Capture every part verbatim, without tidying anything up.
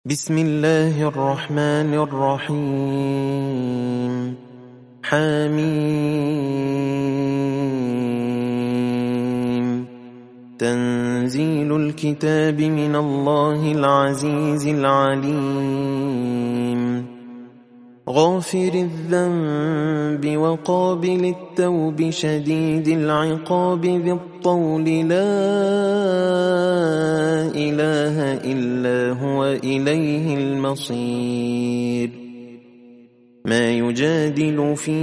بسم الله الرحمن الرحيم. حميم. تنزيل الكتاب من الله العزيز العليم. غافر الذنب وقابل التوب شديد العقاب ذي الطول لا إله إلا هو إليه المصير. ما يجادل في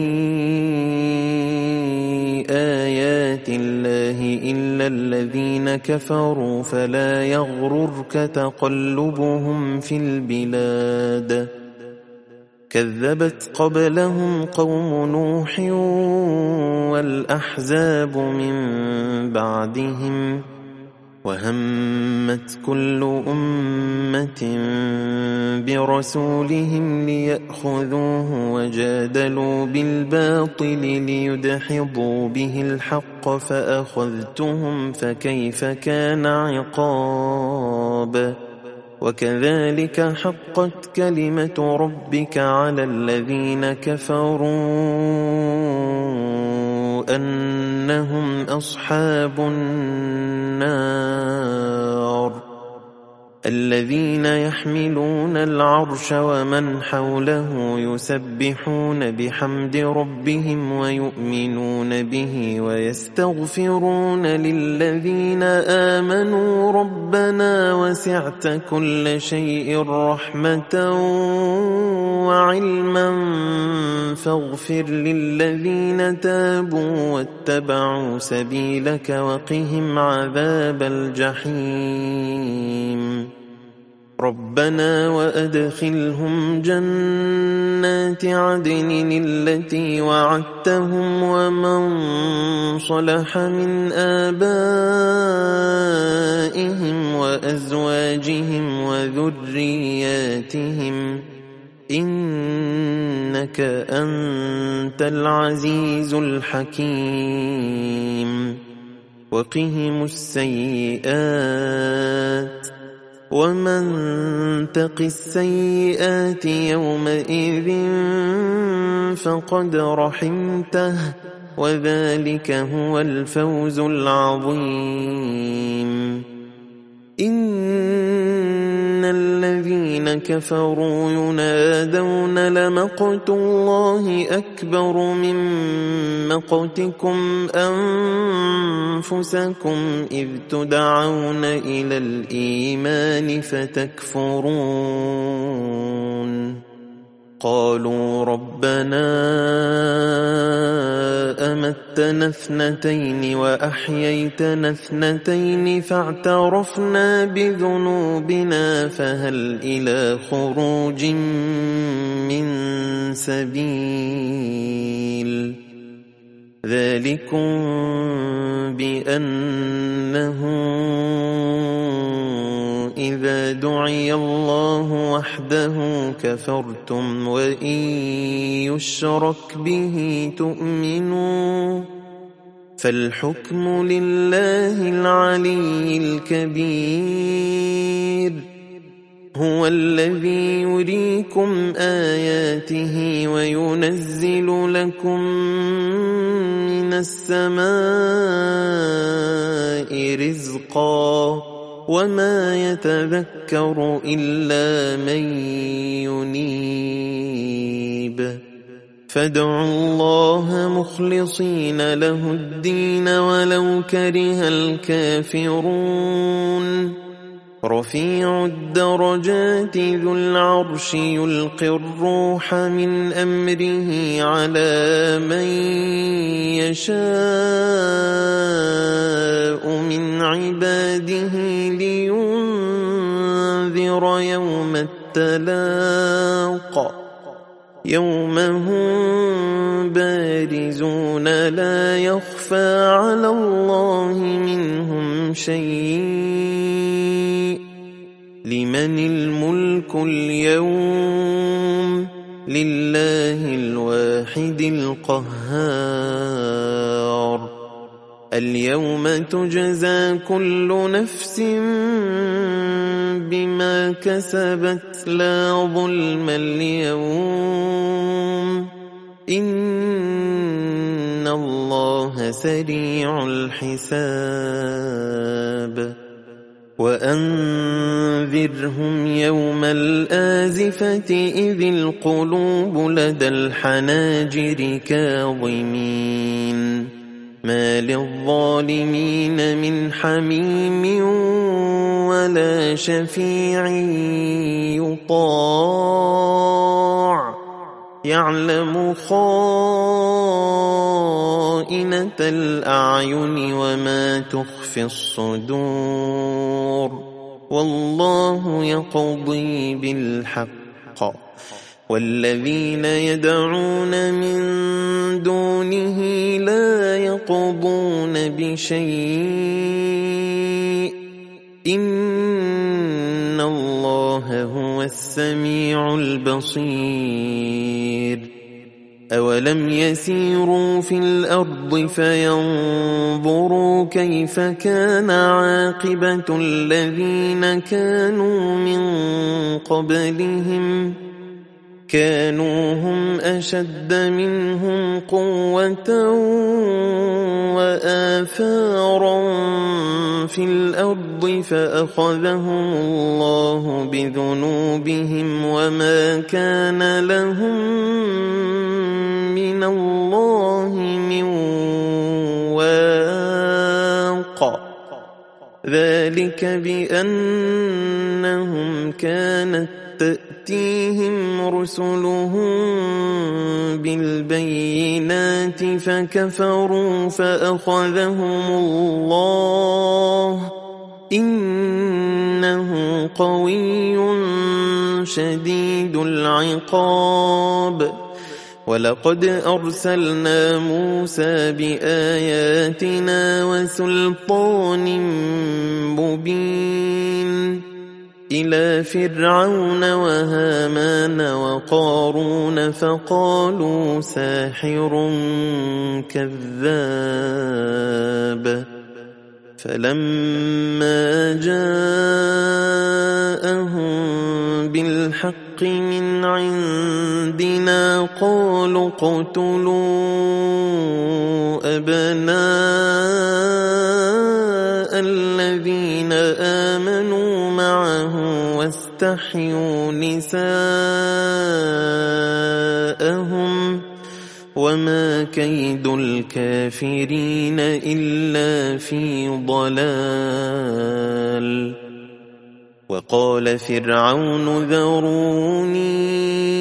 آيات الله إلا الذين كفروا فلا يغررك تقلبهم في البلاد. كذبت قبلهم قوم نوح والأحزاب من بعدهم وهمت كل أمة برسولهم ليأخذوه وجادلوا بالباطل ليدحضوا به الحق فأخذتهم فكيف كان عقاب. وكذلك حقت كلمة ربك على الذين كفروا أنهم أصحاب النار. الذين يحملون العرش ومن حوله يسبحون بحمد ربهم ويؤمنون به ويستغفرون للذين آمنوا ربنا وسعت كل شيء رحمة وعلما فاغفر للذين تابوا واتبعوا سبيلك وقهم عذاب الجحيم. ربنا وأدخلهم جنات عدن التي وعدتهم ومن صلح من آبائهم وأزواجهم وذرياتهم إنك أنت العزيز الحكيم. وقهم السيئات ومن تق السيئات يومئذ فقد رحمته وذلك هو الفوز العظيم. إن الذين كفروا ينادون لمقت الله أكبر من مقتكم أنفسكم إذ تدعون إلى الإيمان فتكفرون. قالوا ربنا أمتنا اثنتين وأحييتنا اثنتين فاعترفنا بذنوبنا فهل إلى خروج من سبيل. ذلكم بأنه إذا دعي الله وحده كفرتم وإن يشرك به تؤمنوا فالحكم لله العلي الكبير. هو الذي يريكم آياته وينزل لكم من السماء رزقا وما يتذكر إلا من ينيب. فادعوا الله مخلصين له الدين ولو كره الكافرون. رفيع الدرجات ذو العرش يلقي الروح من أمره على من يشاء من عباده لينذر يوم التلاق يوم هم بارزون لا يخفى على الله منهم شيء. لمن الملك اليوم لله الواحد القهار. اليوم تجزى كل نفس بما كسبت لا ظلم اليوم إن الله سريع الحساب وأنذرهم يوم الآزفة إذ القلوب لدى الحناجر كاظمين ما للظالمين من حميم ولا شفيع يطاع يعلم خائنة الأعين وما تخفي الصدور والله يقضي بالحق والذين يدعون من دونه لا يقضون بشيء إن الله هو السميع البصير أولم يسيروا في الأرض فينظروا كيف كان عاقبة الذين كانوا من قبلهم كانوا هم أشد منهم قوة وآثارا في الأرض فأخذهم الله بذنوبهم وما كان لهم من الله من واق ذلك بأنهم كانت تأتيهم رسلهم بالبينات فكفروا فأخذهم الله إنه قوي شديد العقاب ولقد أرسلنا موسى بآياتنا وسلطان مبين إلى فرعون وهامان وقارون فقالوا ساحر كذاب فلما جاءهم بالحق من عندنا قالوا اقتلوا أبناء الذين آمنوا معه واستحيوا نساءهم وما كيد الكافرين إلا في ضلال وقال فرعون ذروني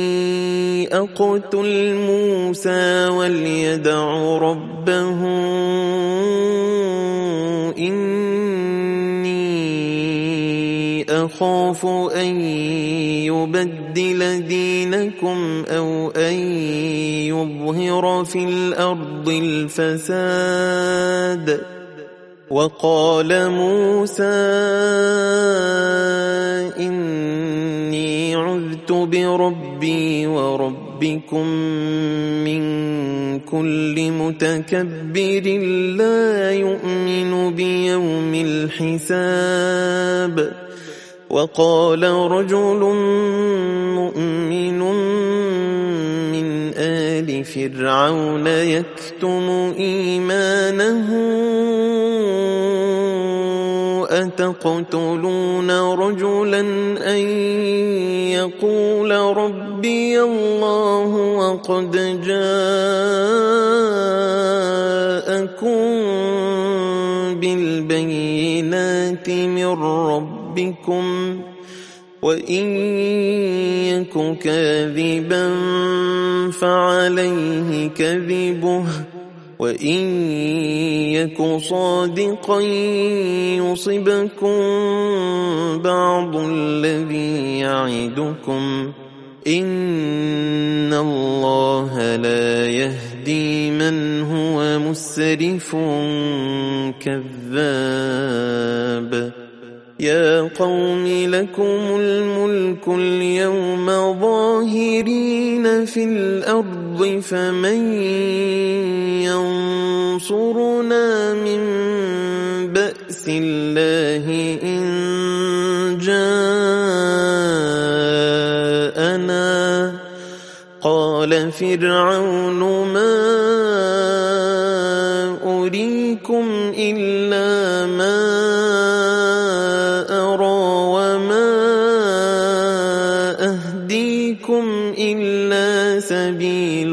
أقتل موسى وليدع ربه إني أخاف أن يبدل دينكم أو أن يظهر في الأرض الفساد وقال موسى إني عذت بربي وربكم من كل متكبر لا يؤمن بيوم الحساب وقال رجل مؤمن من آل فرعون يكتم إيمانه أتقتلون رجلا أن يقول ربي الله وقد جاءكم بالبينات من ربكم وإن يك كاذبا فعليه كذبه وإن يك صادقا يصبكم بعض الذي يعدكم إن الله لا يهدي من هو مسرف كذاب يا قوم لكم الملك اليوم ظاهرين في الأرض فمن ينصرنا من الله إن جاءنا قال فرعون ما أريكم إلا ما أرى وما أهديكم إلا سبيل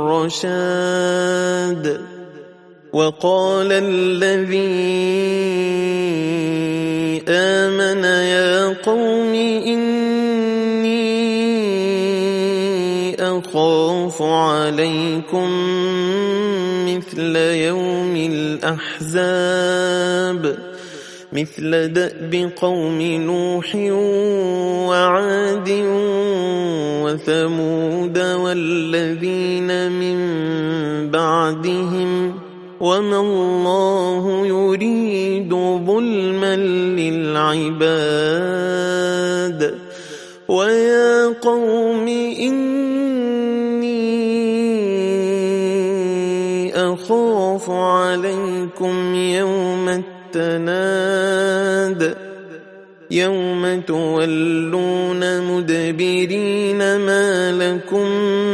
الرشاد وقال الذي آمن يا قوم إني أخاف عليكم مثل يوم الأحزاب مثل دأب قوم نوح وعاد وثمود والذين من بعدهم وما الله يريد ظلما للعباد ويا قوم إني أخاف عليكم يوم التناد يوم تولون مدبرين ما لكم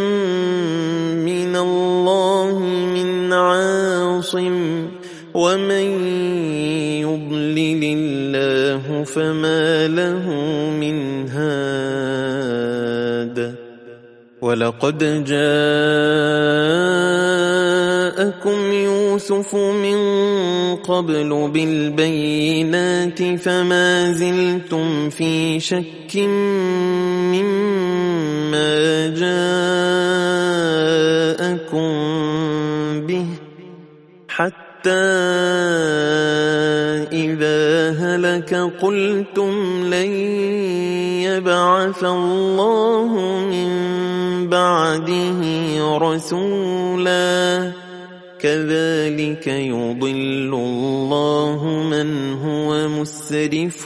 من الله من عاصم ومن يضلل الله فما له من هاد ولقد جاءكم يوسف من قبل بالبينات فما زلتم في شك مما جاءكم به حتى إذا هلك قلتم لن يبعث الله من بعده رسولا كذلك يضل الله من هو مسرف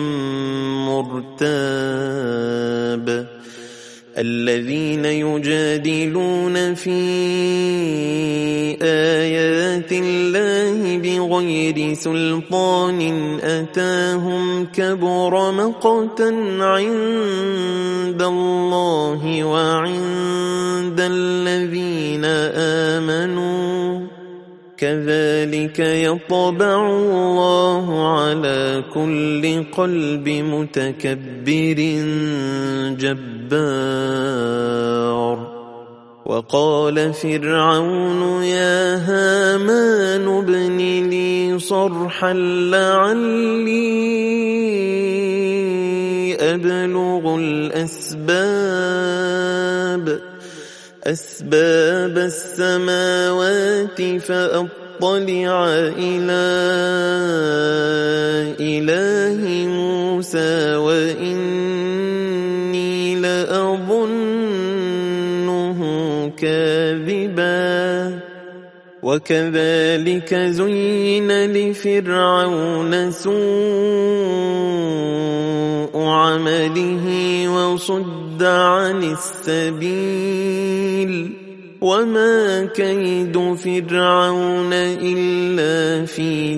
مرتاب الذين يجادلون في آيات الله بغير سلطان أتاهم كبر مقتا عند الله وعند الذين آمنوا كذلك يطبع الله على كل قلب متكبر جبار وقال فرعون يا هامان ابن لي صرحا لعلي أبلغ الأسباب أسباب السماوات فأطلع إلى إله موسى وإني لأظنه كاذبا وكذلك زين لفرعون سوء عمله وصد عن السبيل وما كيد فرعون إلا في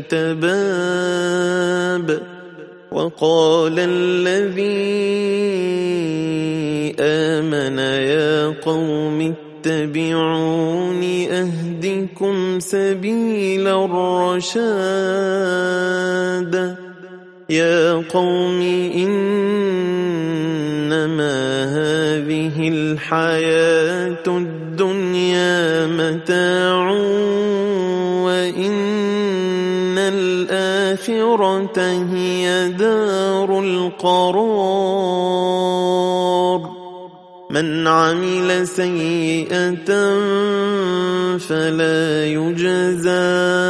تباب وقال الذي آمن يا قوم اتبعون أهدكم سبيل الرشاد يا قوم إنما هذه الحياة الدنيا متاع وإن الآخرة هي دار القرار من عمل سيئة فلا يجزى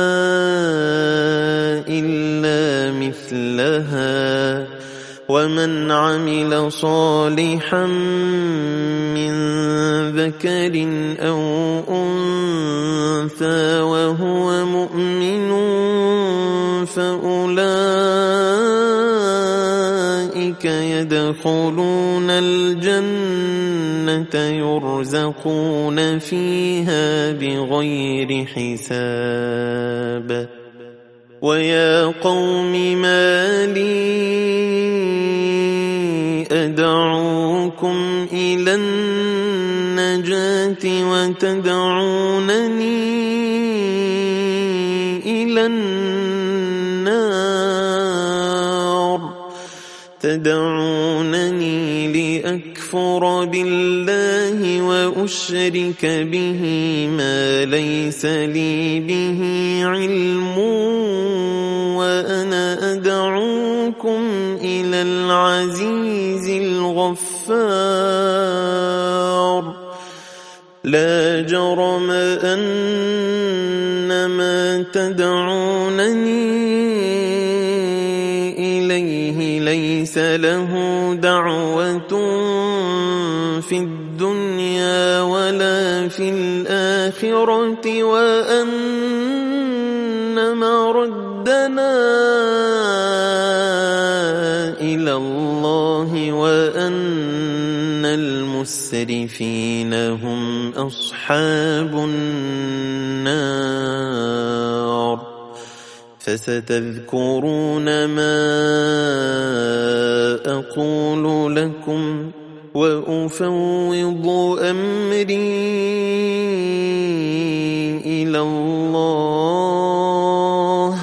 إلا مثلها ومن عمل صالحا من ذكر أو أنثى وهو مؤمن فأولئك يدخلون الجنة يرزقون فيها بغير حساب ويا قوم ما لي أدعوكم إلى النجاة وتدعونني إلى النار تدعونني لأكفر بالله وأشرك به ما ليس لي به علم وأنا أدعوكم إلى العزيز الغفار لا جرم أن ما تدعونني إليه ليس له دعوة في الدنيا ولا في الآخرة وأن مردنا إلى الله وأن المسرفين هم أصحاب النار فستذكرون ما أقول لكم وأفوض أمري إلى الله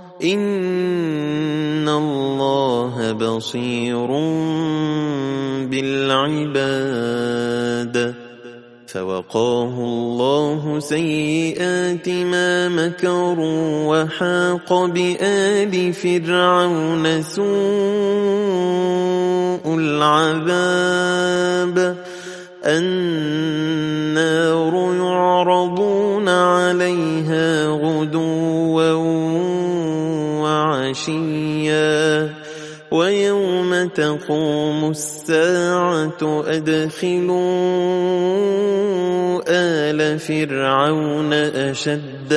إن الله بصير بالعباد فوقاه الله سيئات ما مكروا وحاق بآل فرعون سوء العذاب النار يعرضون عليها غدوا وعشيا ويوم تقوم الساعة أدخلوا آل فرعون أشد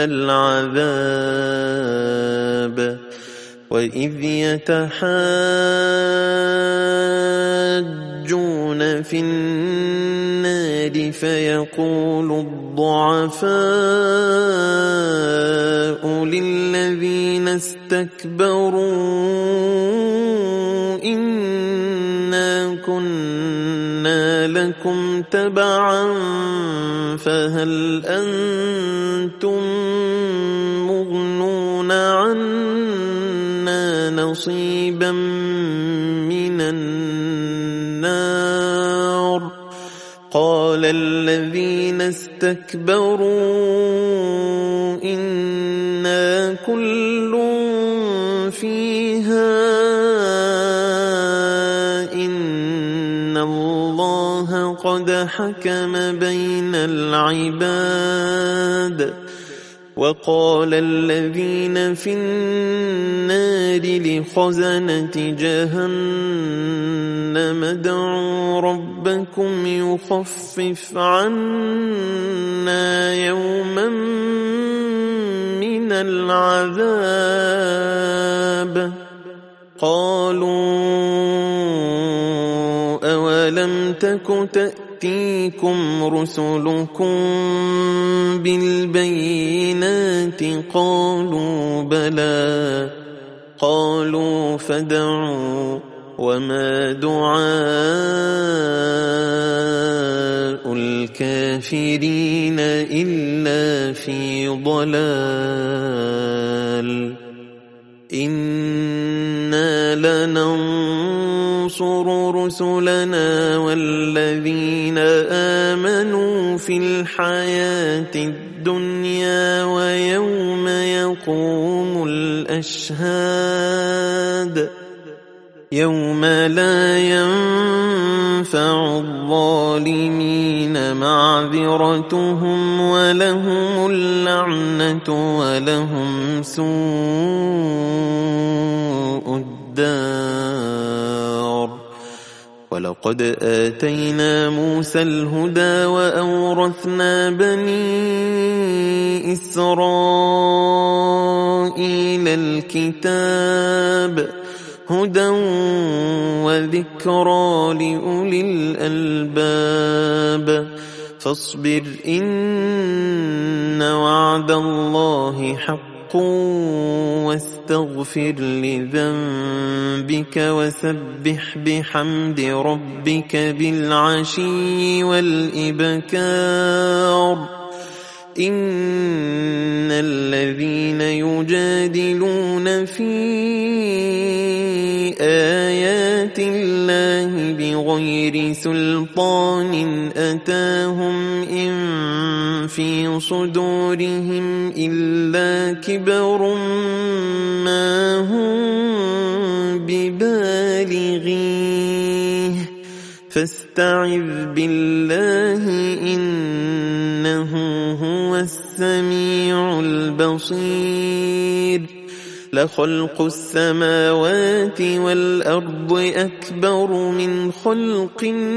العذاب وإذ يتحاجون في النار فيقول الضعفاء للذين استكبروا إنا كنا لكم تبعا فهل أنتم مغنون عنا نصيبا من النار قال الذين استكبروا إنا كل فيها إن الله قد حكم بين العباد وقال الذين في النار لخزنة جهنم ادعوا ربكم يخفف عنا يوما من العذاب قالوا أولم تك تأتيكم رسلكم بالبينات قالوا بلى قالوا فادعوا وما دعاء الكافرين إلا في ضلال إنا لننصر رسلنا والذين آمنوا في الحياة الدنيا ويوم يقوم الأشهاد يوم لا ينفع الظالمين معذرتهم ولهم اللعنة ولهم سوء الدار ولقد آتينا موسى الهدى وأورثنا بني إسرائيل الكتاب هدى وذكرى لأولي الألباب فاصبر إن وعد الله حق واستغفر لذنبك وسبح بحمد ربك بالعشي والإبكار إن الذين يجادلون في آيات الله بغير سلطان أتاهم إن في صدورهم إلا كبر ما هم ببالغيه فاستعذ بالله إنه هو السميع البصير لخلق السماوات والأرض أكبر من خلق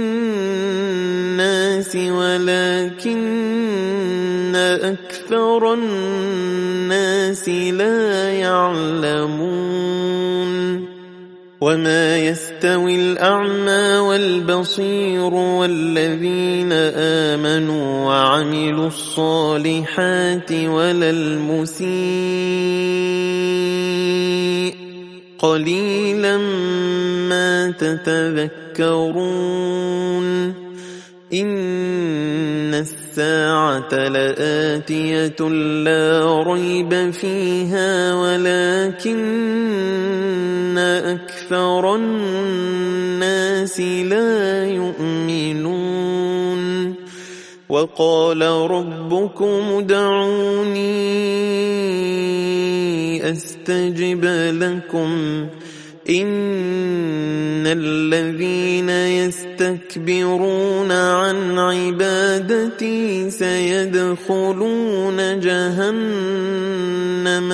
الناس ولكن أكثر الناس لا يعلمون وما يستوي الأعمى والبصير والذين آمنوا وعملوا الصالحات ولا المسيء قليلا ما تتذكرون إن الساعة لآتية لا ريب فيها ولكن أكثر الناس لا يؤمنون وقال ربكم ادعوني أستجب لكم إن الذين يستكبرون عن عبادتي سيدخلون جهنم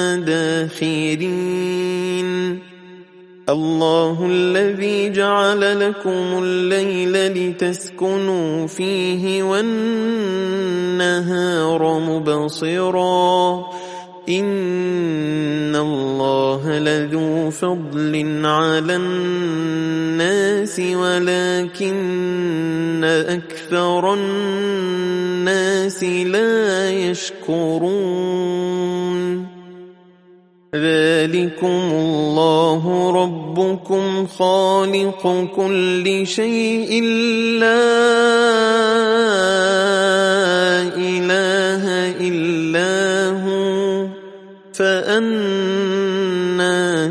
داخرين الله الذي جعل لكم الليل لتسكنوا فيه والنهار مبصرا إن الله لذو فضل على الناس ولكن أكثر الناس لا يشكرون ذلكم الله ربكم خالق كل شيء لا إله إلا هو فأنى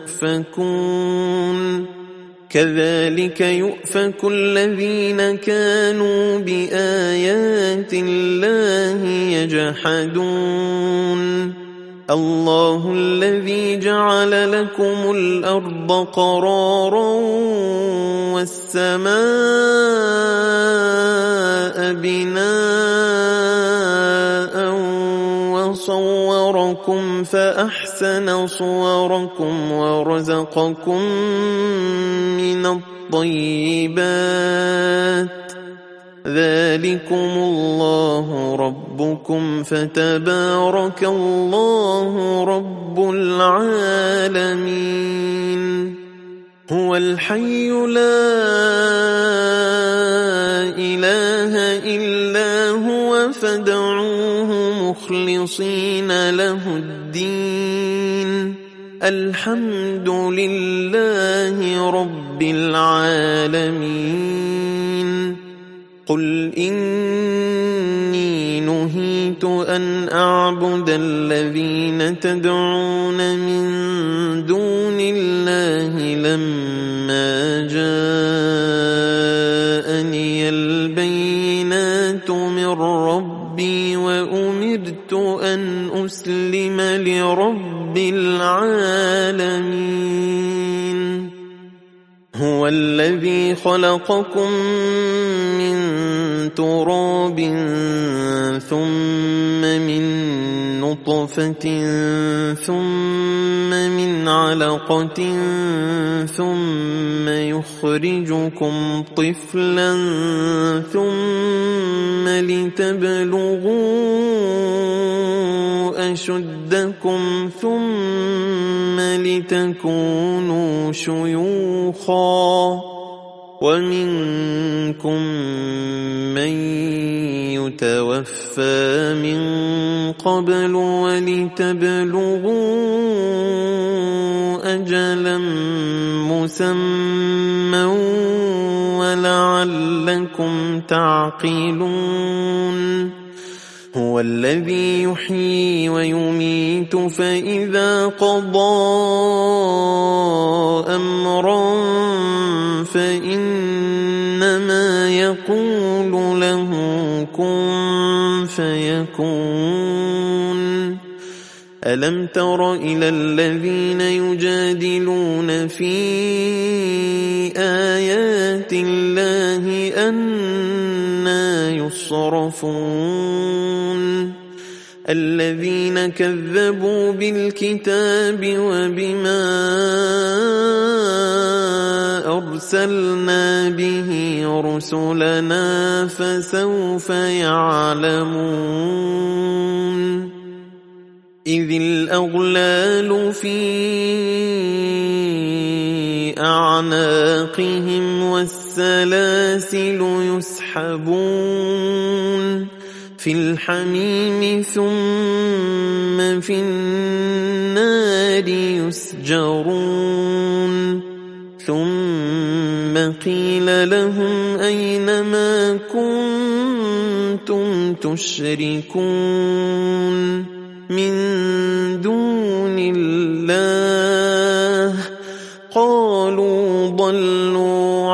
تؤفكون كذلك يؤفك الذين كانوا بآيات الله يجحدون الله الذي جعل لكم الأرض قرارا والسماء بناء وصوركم فأحسن صوركم ورزقكم من الطيبات ذلكم الله ربكم فتبارك الله رب العالمين هو الحي لا إله إلا هو فادعوه مخلصين له الدين الحمد لله رب العالمين قل إني نهيت أن أعبد الذين تدعون من دون الله لما جاءني البينات من ربي وأمرت أن أسلم لرب العالمين هو الذي خلقكم من تراب ثم من نطفة ثم من علقة ثم يخرجكم طفلا ثم لتبلغوا أشدكم ثم لتكونوا شيوخا ومنكم من يتوفى من قبل ولتبلغوا أجلا مسمى ولعلكم تعقلون هو الذي يحيي ويميت فإذا قضى أمرا فإنما يقول له كن فيكون ألم تر إلى الذين يجادلون في آيات الله أنى يصرفون الذين كذبوا بالكتاب وبما أرسلنا به رسلنا فسوف يعلمون إذ الأغلال في أعناقهم والسلاسل يسحبون في الحميم ثم في النار يسجرون ثم قيل لهم أين ما كنتم تشركون من دون الله قالوا ضلوا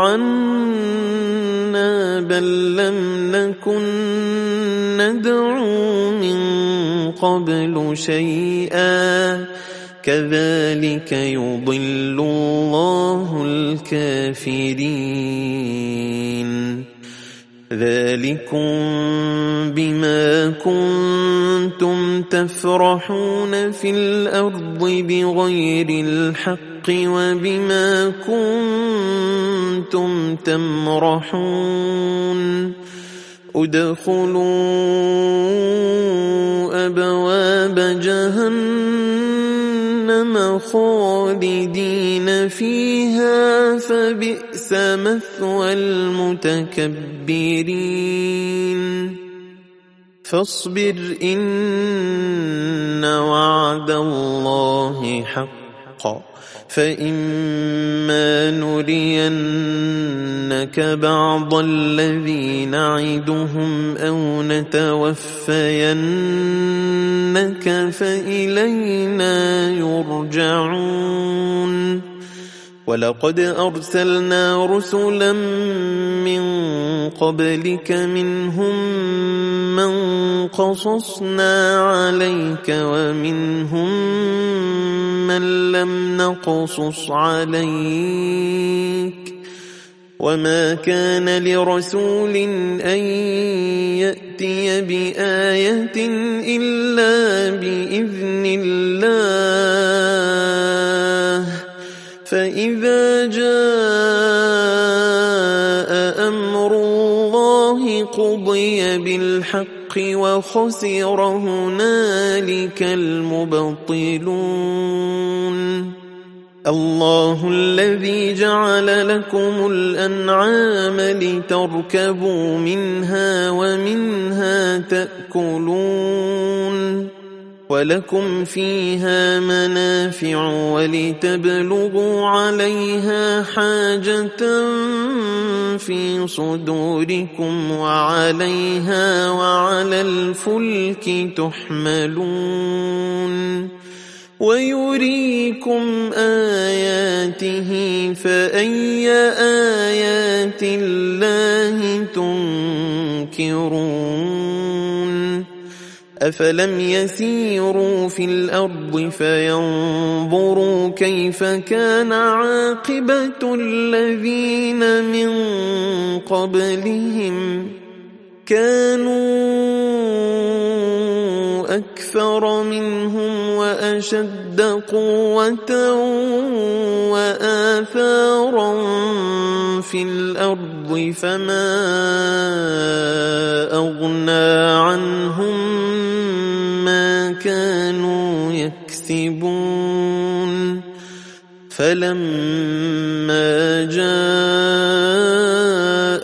عنا بل لم نكن ندعو من قبل شيئا كذلك يضل الله الكافرين ذلكم بما كنتم تفرحون في الأرض بغير الحق وبما كنتم تمرحون ادخلوا أبواب جهنم خالدين فيها فبئس مثوى المتكبرين فاصبر إن وعد الله حق فإما نرينك بعض الذي نعدهم أو نتوفينك فإلينا يرجعون ولقد أرسلنا رسلا من قبلك منهم من قصصنا عليك ومنهم من لم نقصص عليك وما كان لرسول أن يأتي بآية إلا بإذن الله فإذا جاء أمر الله قضي بالحق وخسر هنالك المبطلون الله الذي جعل لكم الأنعام لتركبوا منها ومنها تأكلون ولكم فيها منافع ولتبلغوا عليها حاجة في صدوركم وعليها وعلى الفلك تحملون ويريكم آياته فأي آيات الله تنكرون أفلم يسيروا في الأرض فينظروا كيف كان عاقبة الذين من قبلهم كانوا أكثر منهم وأشد قوة وآثارا في الأرض فما أغنى عنهم ما كانوا يكسبون فلما جاء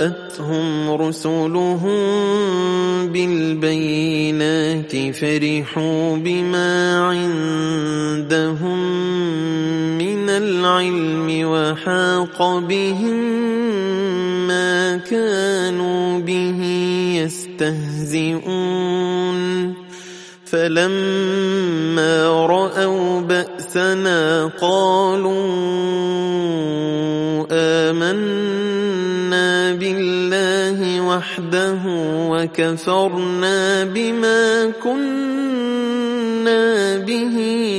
جاءتهم رسلهم بالبينات فرحوا بما عندهم من العلم وحاق بهم ما كانوا به يستهزئون فلما رأوا بأسنا قالوا آمنا بالله وحده وكفرنا بما كنا به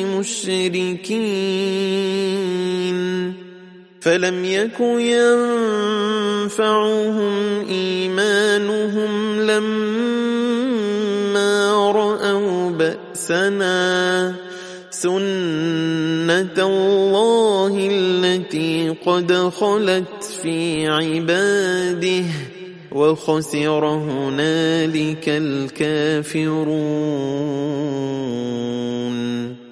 مشركين فلم يك ينفعهم إيمانهم لما رأوا بأسنا سنة الله التي قد خلت في عباده وخسر هنالك الكافرون.